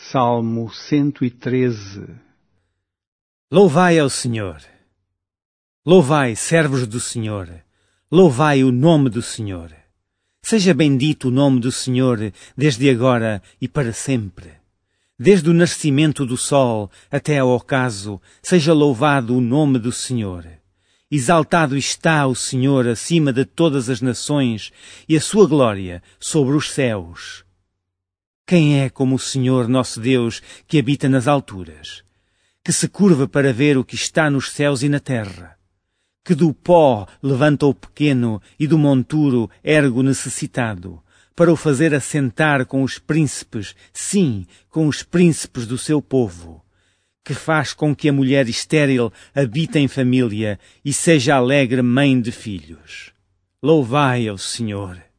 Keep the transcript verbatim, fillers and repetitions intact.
Salmo cento e treze. Louvai ao Senhor. Louvai, servos do Senhor. Louvai o nome do Senhor. Seja bendito o nome do Senhor, desde agora e para sempre. Desde o nascimento do sol até ao ocaso, seja louvado o nome do Senhor. Exaltado está o Senhor acima de todas as nações, e a sua glória sobre os céus. Quem é como o Senhor nosso Deus, que habita nas alturas, que se curva para ver o que está nos céus e na terra, que do pó levanta o pequeno e do monturo ergue o necessitado, para o fazer assentar com os príncipes, sim, com os príncipes do seu povo, que faz com que a mulher estéril habite em família e seja alegre mãe de filhos. Louvai ao Senhor.